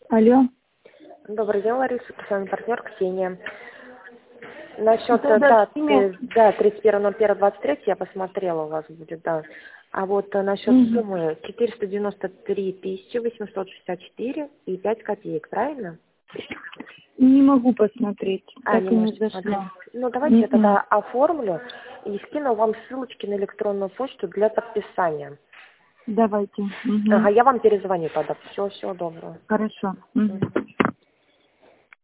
Алло. Добрый день, Лариса, профессиональный партнер Ксения. Насчет Да, даты, да, 31.01.23 я посмотрела, у вас будет, да. А вот насчет суммы 493 864 и 5 копеек, правильно? Не могу посмотреть. А, Так не и не можете зашла. смотреть. Ну, давайте я тогда оформлю и скину вам ссылочки на электронную почту для подписания. Давайте. Ага, я вам перезвоню тогда. Всего доброго. Хорошо.